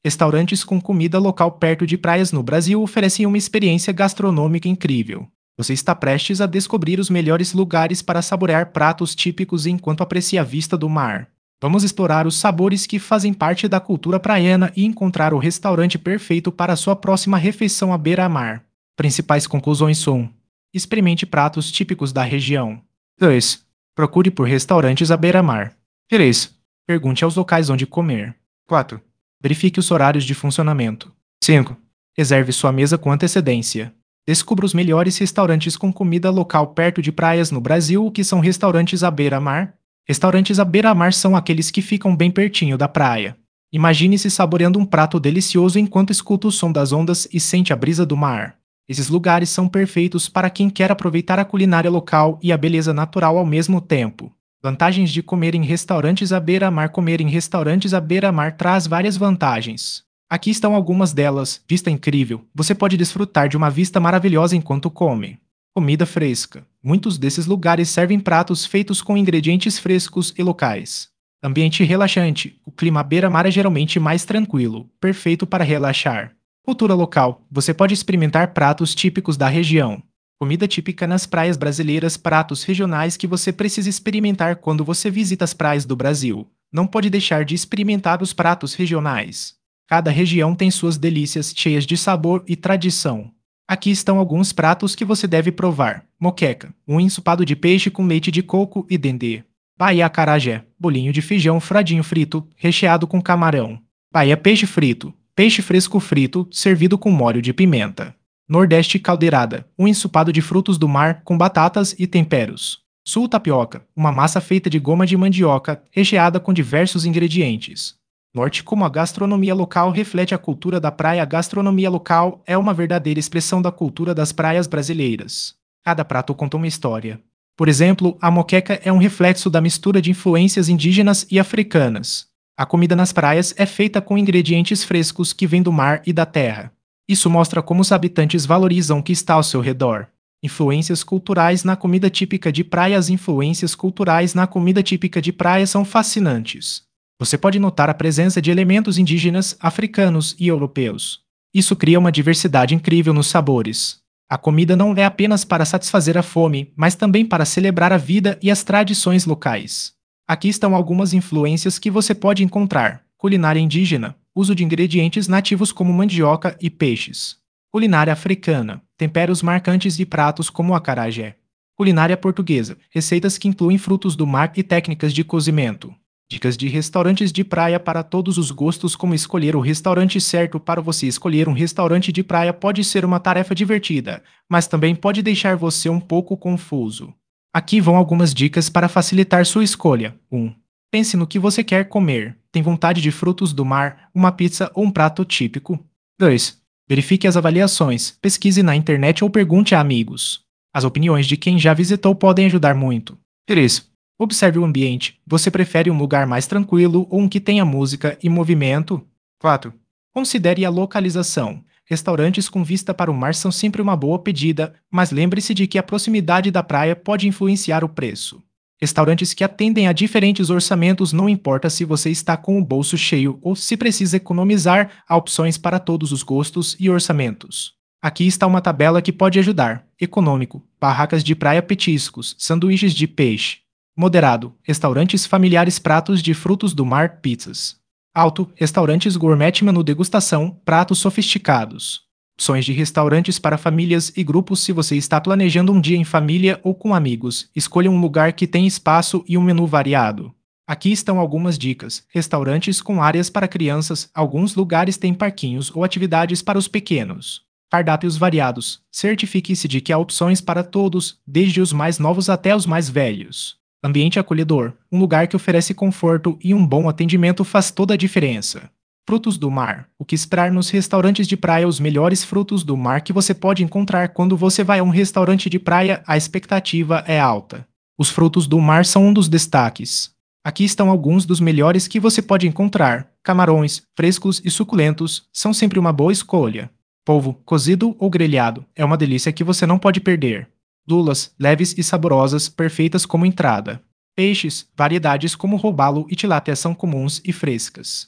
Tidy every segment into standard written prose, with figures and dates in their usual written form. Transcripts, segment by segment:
Restaurantes com comida local perto de praias no Brasil oferecem uma experiência gastronômica incrível. Você está prestes a descobrir os melhores lugares para saborear pratos típicos enquanto aprecia a vista do mar. Vamos explorar os sabores que fazem parte da cultura praiana e encontrar o restaurante perfeito para a sua próxima refeição à beira-mar. Principais conclusões são: experimente pratos típicos da região. 2. Procure por restaurantes à beira-mar. 3. Pergunte aos locais onde comer. 4. Verifique os horários de funcionamento. 5. Reserve sua mesa com antecedência. Descubra os melhores restaurantes com comida local perto de praias no Brasil. O que são restaurantes à beira-mar? Restaurantes à beira-mar são aqueles que ficam bem pertinho da praia. Imagine-se saboreando um prato delicioso enquanto escuta o som das ondas e sente a brisa do mar. Esses lugares são perfeitos para quem quer aproveitar a culinária local e a beleza natural ao mesmo tempo. Vantagens de comer em restaurantes à beira-mar. Comer em restaurantes à beira-mar traz várias vantagens. Aqui estão algumas delas. Vista incrível. Você pode desfrutar de uma vista maravilhosa enquanto come. Comida fresca. Muitos desses lugares servem pratos feitos com ingredientes frescos e locais. Ambiente relaxante. O clima à beira-mar é geralmente mais tranquilo, perfeito para relaxar. Cultura local. Você pode experimentar pratos típicos da região. Comida típica nas praias brasileiras. Pratos regionais que você precisa experimentar quando você visita as praias do Brasil. Não pode deixar de experimentar os pratos regionais. Cada região tem suas delícias cheias de sabor e tradição. Aqui estão alguns pratos que você deve provar. Moqueca, um ensopado de peixe com leite de coco e dendê. Bahia acarajé, bolinho de feijão fradinho frito, recheado com camarão. Bahia peixe frito, peixe fresco frito, servido com molho de pimenta. Nordeste caldeirada, um ensopado de frutos do mar com batatas e temperos. Sul tapioca, uma massa feita de goma de mandioca, recheada com diversos ingredientes. Norte, como a gastronomia local reflete a cultura da praia. A gastronomia local é uma verdadeira expressão da cultura das praias brasileiras. Cada prato conta uma história. Por exemplo, a moqueca é um reflexo da mistura de influências indígenas e africanas. A comida nas praias é feita com ingredientes frescos que vêm do mar e da terra. Isso mostra como os habitantes valorizam o que está ao seu redor. Influências culturais na comida típica de praia. As influências culturais na comida típica de praia são fascinantes. Você pode notar a presença de elementos indígenas, africanos e europeus. Isso cria uma diversidade incrível nos sabores. A comida não é apenas para satisfazer a fome, mas também para celebrar a vida e as tradições locais. Aqui estão algumas influências que você pode encontrar. Culinária indígena, uso de ingredientes nativos como mandioca e peixes. Culinária africana, temperos marcantes de pratos como o acarajé. Culinária portuguesa, receitas que incluem frutos do mar e técnicas de cozimento. Dicas de restaurantes de praia para todos os gostos. Como escolher o restaurante certo para você. Escolher um restaurante de praia pode ser uma tarefa divertida, mas também pode deixar você um pouco confuso. Aqui vão algumas dicas para facilitar sua escolha. 1. Pense no que você quer comer. Tem vontade de frutos do mar, uma pizza ou um prato típico? 2. Verifique as avaliações, pesquise na internet ou pergunte a amigos. As opiniões de quem já visitou podem ajudar muito. 3. Observe o ambiente. Você prefere um lugar mais tranquilo ou um que tenha música e movimento? 4. Considere a localização. Restaurantes com vista para o mar são sempre uma boa pedida, mas lembre-se de que a proximidade da praia pode influenciar o preço. Restaurantes que atendem a diferentes orçamentos. Não importa se você está com o bolso cheio ou se precisa economizar, há opções para todos os gostos e orçamentos. Aqui está uma tabela que pode ajudar. Econômico, barracas de praia, petiscos, sanduíches de peixe. Moderado, restaurantes familiares, pratos de frutos do mar, pizzas. Alto, restaurantes gourmet, menu degustação, pratos sofisticados. Opções de restaurantes para famílias e grupos. Se você está planejando um dia em família ou com amigos, escolha um lugar que tenha espaço e um menu variado. Aqui estão algumas dicas. Restaurantes com áreas para crianças. Alguns lugares têm parquinhos ou atividades para os pequenos. Cardápios variados. Certifique-se de que há opções para todos, desde os mais novos até os mais velhos. Ambiente acolhedor. Um lugar que oferece conforto e um bom atendimento faz toda a diferença. Frutos do mar. O que esperar nos restaurantes de praia? Os melhores frutos do mar que você pode encontrar quando você vai a um restaurante de praia. A expectativa é alta. Os frutos do mar são um dos destaques. Aqui estão alguns dos melhores que você pode encontrar. Camarões, frescos e suculentos, são sempre uma boa escolha. Polvo, cozido ou grelhado, é uma delícia que você não pode perder. Lulas, leves e saborosas, perfeitas como entrada. Peixes, variedades como robalo e tilápia são comuns e frescas.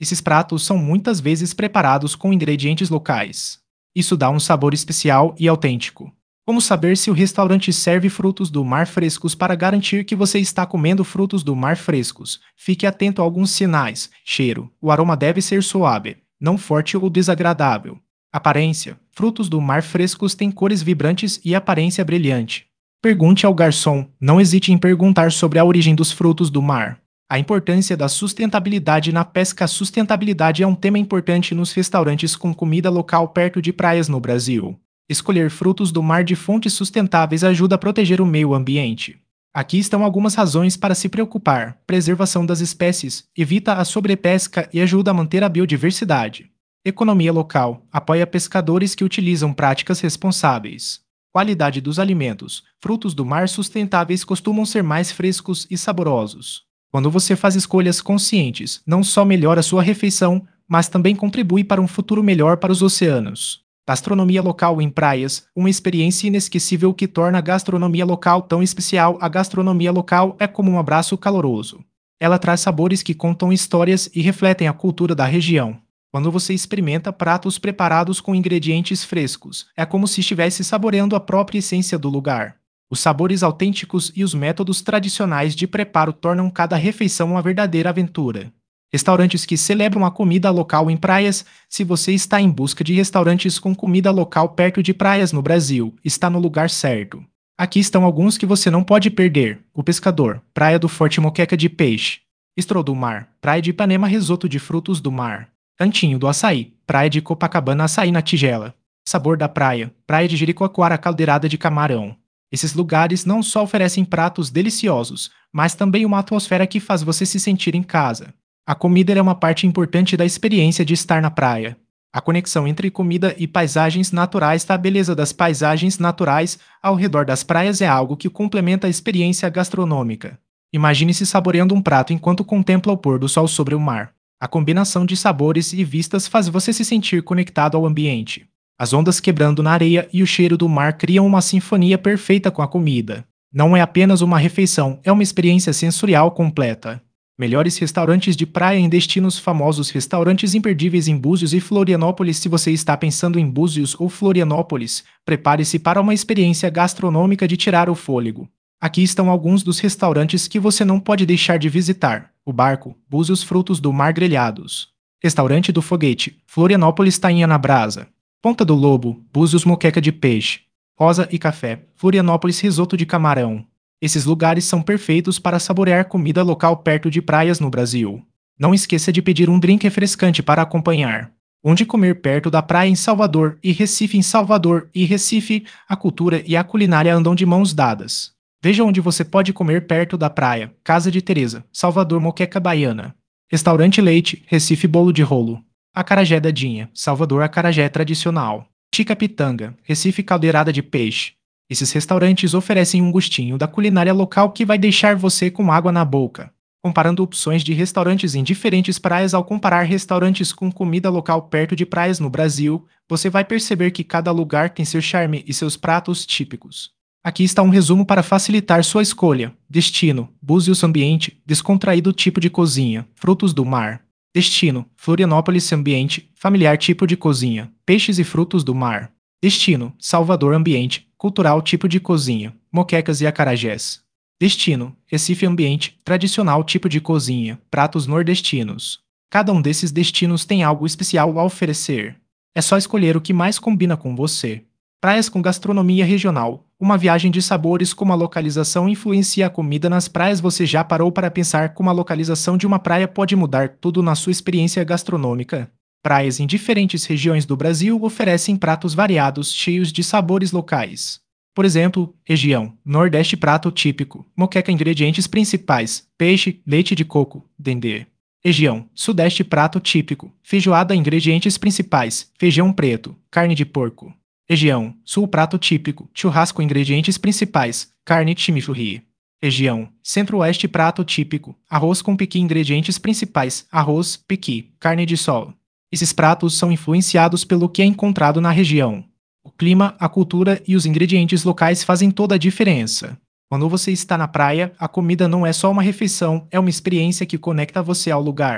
Esses pratos são muitas vezes preparados com ingredientes locais. Isso dá um sabor especial e autêntico. Como saber se o restaurante serve frutos do mar frescos para garantir que você está comendo frutos do mar frescos? Fique atento a alguns sinais. Cheiro. O aroma deve ser suave, não forte ou desagradável. Aparência. Frutos do mar frescos têm cores vibrantes e aparência brilhante. Pergunte ao garçom. Não hesite em perguntar sobre a origem dos frutos do mar. A importância da sustentabilidade na pesca. A sustentabilidade é um tema importante nos restaurantes com comida local perto de praias no Brasil. Escolher frutos do mar de fontes sustentáveis ajuda a proteger o meio ambiente. Aqui estão algumas razões para se preocupar: preservação das espécies, evita a sobrepesca e ajuda a manter a biodiversidade. Economia local, apoia pescadores que utilizam práticas responsáveis. Qualidade dos alimentos, frutos do mar sustentáveis costumam ser mais frescos e saborosos. Quando você faz escolhas conscientes, não só melhora sua refeição, mas também contribui para um futuro melhor para os oceanos. Gastronomia local em praias, uma experiência inesquecível que torna a gastronomia local tão especial. A gastronomia local é como um abraço caloroso. Ela traz sabores que contam histórias e refletem a cultura da região. Quando você experimenta pratos preparados com ingredientes frescos, é como se estivesse saboreando a própria essência do lugar. Os sabores autênticos e os métodos tradicionais de preparo tornam cada refeição uma verdadeira aventura. Restaurantes que celebram a comida local em praias. Se você está em busca de restaurantes com comida local perto de praias no Brasil, está no lugar certo. Aqui estão alguns que você não pode perder: O Pescador, Praia do Forte, moqueca de peixe. Estrô do Mar, Praia de Ipanema, risoto de frutos do mar. Cantinho do Açaí, Praia de Copacabana, açaí na tigela. Sabor da Praia, Praia de Jericoacoara, caldeirada de camarão. Esses lugares não só oferecem pratos deliciosos, mas também uma atmosfera que faz você se sentir em casa. A comida é uma parte importante da experiência de estar na praia. A conexão entre comida e paisagens naturais. A beleza das paisagens naturais ao redor das praias é algo que complementa a experiência gastronômica. Imagine-se saboreando um prato enquanto contempla o pôr do sol sobre o mar. A combinação de sabores e vistas faz você se sentir conectado ao ambiente. As ondas quebrando na areia e o cheiro do mar criam uma sinfonia perfeita com a comida. Não é apenas uma refeição, é uma experiência sensorial completa. Melhores restaurantes de praia em destinos famosos. Restaurantes imperdíveis em Búzios e Florianópolis. Se você está pensando em Búzios ou Florianópolis, prepare-se para uma experiência gastronômica de tirar o fôlego. Aqui estão alguns dos restaurantes que você não pode deixar de visitar: O Barco, Búzios, frutos do mar grelhados. Restaurante do Foguete, Florianópolis, tainha na brasa. Ponta do Lobo, Búzios, moqueca de peixe. Rosa e Café, Florianópolis, risoto de camarão. Esses lugares são perfeitos para saborear comida local perto de praias no Brasil. Não esqueça de pedir um drink refrescante para acompanhar. Onde comer perto da praia em Salvador e Recife. Em Salvador e Recife, a cultura e a culinária andam de mãos dadas. Veja onde você pode comer perto da praia: Casa de Teresa, Salvador, moqueca baiana. Restaurante Leite, Recife, bolo de rolo. Acarajé da Dinha, Salvador, acarajé tradicional. Tica Pitanga, Recife, caldeirada de peixe. Esses restaurantes oferecem um gostinho da culinária local que vai deixar você com água na boca. Comparando opções de restaurantes em diferentes praias. Ao comparar restaurantes com comida local perto de praias no Brasil, você vai perceber que cada lugar tem seu charme e seus pratos típicos. Aqui está um resumo para facilitar sua escolha. Destino: Búzios, ambiente descontraído, tipo de cozinha, frutos do mar. Destino: Florianópolis, ambiente familiar, tipo de cozinha, peixes e frutos do mar. Destino: Salvador, ambiente cultural, tipo de cozinha, moquecas e acarajés. Destino: Recife, ambiente tradicional, tipo de cozinha, pratos nordestinos. Cada um desses destinos tem algo especial a oferecer. É só escolher o que mais combina com você. Praias com gastronomia regional. Uma viagem de sabores. Como a localização influencia a comida nas praias. Você já parou para pensar como a localização de uma praia pode mudar tudo na sua experiência gastronômica? Praias em diferentes regiões do Brasil oferecem pratos variados, cheios de sabores locais. Por exemplo, região Nordeste, prato típico, moqueca, ingredientes principais: peixe, leite de coco, dendê. Região Sudeste, prato típico, feijoada, ingredientes principais: feijão preto, carne de porco. Região Sul, prato típico, churrasco, ingredientes principais: carne, chimichurri. Região Centro-Oeste, prato típico, arroz com pequi, ingredientes principais: arroz, pequi, carne de sol. Esses pratos são influenciados pelo que é encontrado na região. O clima, a cultura e os ingredientes locais fazem toda a diferença. Quando você está na praia, a comida não é só uma refeição, é uma experiência que conecta você ao lugar.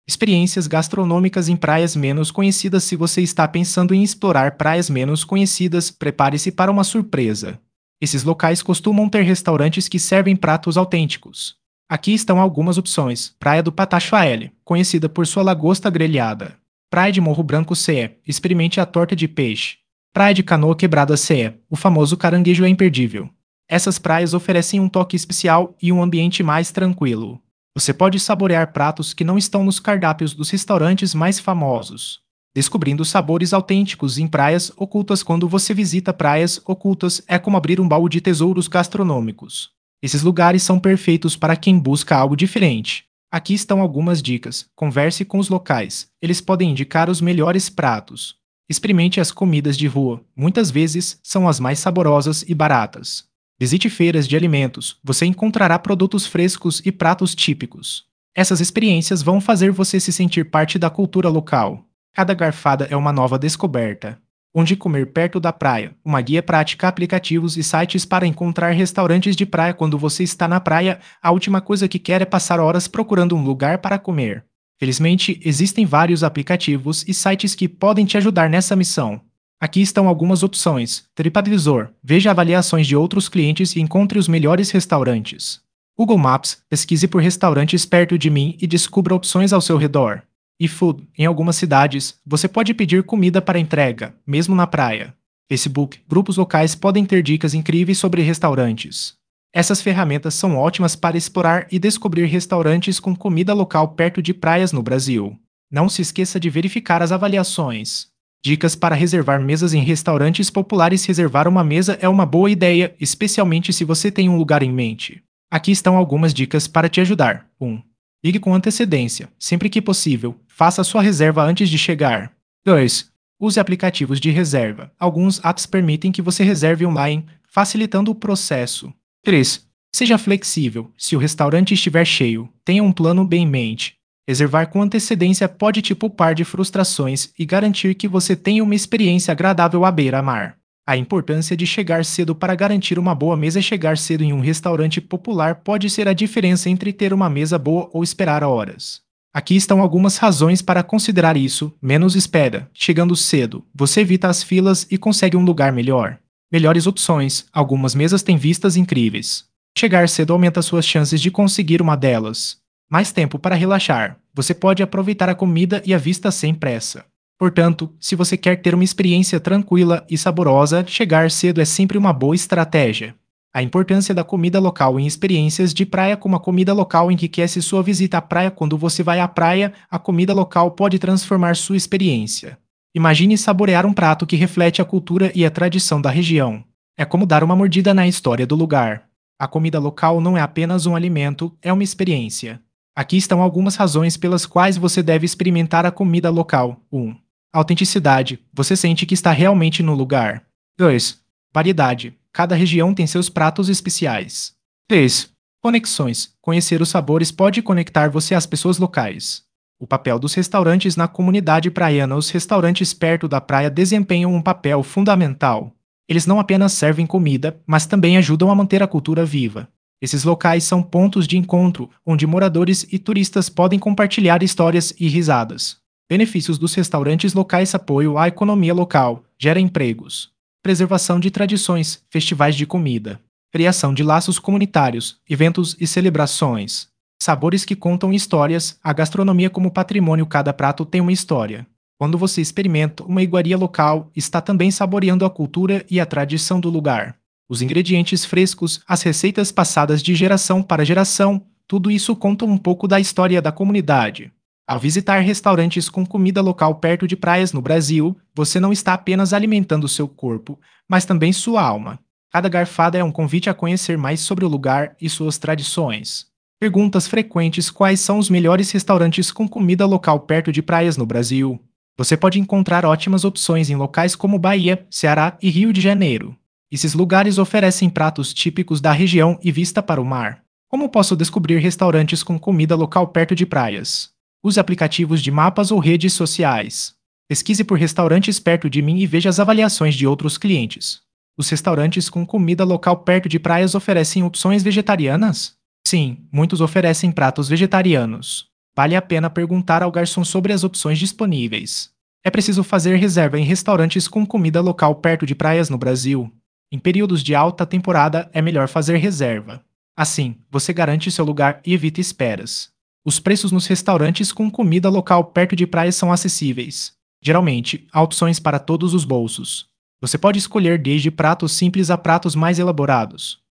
Experiências gastronômicas em praias menos conhecidas. Se você está pensando em explorar praias menos conhecidas, prepare-se para uma surpresa. Esses locais costumam ter restaurantes que servem pratos autênticos. Aqui estão algumas opções. Praia do Patachoaeli, conhecida por sua lagosta grelhada. Praia de Morro Branco CE, experimente a torta de peixe. Praia de Canoa Quebrada CE, o famoso caranguejo é imperdível. Essas praias oferecem um toque especial e um ambiente mais tranquilo. Você pode saborear pratos que não estão nos cardápios dos restaurantes mais famosos, descobrindo sabores autênticos em praias ocultas. Quando você visita praias ocultas, é como abrir um baú de tesouros gastronômicos. Esses lugares são perfeitos para quem busca algo diferente. Aqui estão algumas dicas. Converse com os locais. Eles podem indicar os melhores pratos. Experimente as comidas de rua. Muitas vezes são as mais saborosas e baratas. Visite feiras de alimentos. Você encontrará produtos frescos e pratos típicos. Essas experiências vão fazer você se sentir parte da cultura local. Cada garfada é uma nova descoberta. Onde comer perto da praia. Uma guia prática, aplicativos e sites para encontrar restaurantes de praia. Quando você está na praia, a última coisa que quer é passar horas procurando um lugar para comer. Felizmente, existem vários aplicativos e sites que podem te ajudar nessa missão. Aqui estão algumas opções. TripAdvisor. Veja avaliações de outros clientes e encontre os melhores restaurantes. Google Maps. Pesquise por restaurantes perto de mim e descubra opções ao seu redor. iFood. Em algumas cidades, você pode pedir comida para entrega, mesmo na praia. Facebook. Grupos locais podem ter dicas incríveis sobre restaurantes. Essas ferramentas são ótimas para explorar e descobrir restaurantes com comida local perto de praias no Brasil. Não se esqueça de verificar as avaliações. Dicas para reservar mesas em restaurantes populares. Reservar uma mesa é uma boa ideia, especialmente se você tem um lugar em mente. Aqui estão algumas dicas para te ajudar. 1. Ligue com antecedência. Sempre que possível, faça sua reserva antes de chegar. 2. Use aplicativos de reserva. Alguns apps permitem que você reserve online, facilitando o processo. 3. Seja flexível. Se o restaurante estiver cheio, tenha um plano bem em mente. Reservar com antecedência pode te poupar de frustrações e garantir que você tenha uma experiência agradável à beira-mar. A importância de chegar cedo para garantir uma boa mesa. Chegar cedo em um restaurante popular pode ser a diferença entre ter uma mesa boa ou esperar horas. Aqui estão algumas razões para considerar isso. Menos espera. Chegando cedo, você evita as filas e consegue um lugar melhor. Melhores opções. Algumas mesas têm vistas incríveis. Chegar cedo aumenta suas chances de conseguir uma delas. Mais tempo para relaxar. Você pode aproveitar a comida e a vista sem pressa. Portanto, se você quer ter uma experiência tranquila e saborosa, chegar cedo é sempre uma boa estratégia. A importância da comida local em experiências de praia. Como a comida local enriquece sua visita à praia. Quando você vai à praia, a comida local pode transformar sua experiência. Imagine saborear um prato que reflete a cultura e a tradição da região. É como dar uma mordida na história do lugar. A comida local não é apenas um alimento, é uma experiência. Aqui estão algumas razões pelas quais você deve experimentar a comida local. 1. Autenticidade. Você sente que está realmente no lugar. 2. Variedade. Cada região tem seus pratos especiais. 3. Conexões. Conhecer os sabores pode conectar você às pessoas locais. O papel dos restaurantes na comunidade praiana. Os restaurantes perto da praia desempenham um papel fundamental. Eles não apenas servem comida, mas também ajudam a manter a cultura viva. Esses locais são pontos de encontro onde moradores e turistas podem compartilhar histórias e risadas. Benefícios dos restaurantes locais: apoio à economia local, gera empregos, preservação de tradições, festivais de comida, criação de laços comunitários, eventos e celebrações, sabores que contam histórias, a gastronomia como patrimônio. Cada prato tem uma história. Quando você experimenta uma iguaria local, está também saboreando a cultura e a tradição do lugar. Os ingredientes frescos, as receitas passadas de geração para geração, tudo isso conta um pouco da história da comunidade. Ao visitar restaurantes com comida local perto de praias no Brasil, você não está apenas alimentando seu corpo, mas também sua alma. Cada garfada é um convite a conhecer mais sobre o lugar e suas tradições. Perguntas frequentes: quais são os melhores restaurantes com comida local perto de praias no Brasil? Você pode encontrar ótimas opções em locais como Bahia, Ceará e Rio de Janeiro. Esses lugares oferecem pratos típicos da região e vista para o mar. Como posso descobrir restaurantes com comida local perto de praias? Use aplicativos de mapas ou redes sociais. Pesquise por restaurantes perto de mim e veja as avaliações de outros clientes. Os restaurantes com comida local perto de praias oferecem opções vegetarianas? Sim, muitos oferecem pratos vegetarianos. Vale a pena perguntar ao garçom sobre as opções disponíveis. É preciso fazer reserva em restaurantes com comida local perto de praias no Brasil. Em períodos de alta temporada é melhor fazer reserva. Assim, você garante seu lugar e evita esperas. Os preços nos restaurantes com comida local perto de praias são acessíveis. Geralmente, há opções para todos os bolsos. Você pode escolher desde pratos simples a pratos mais elaborados.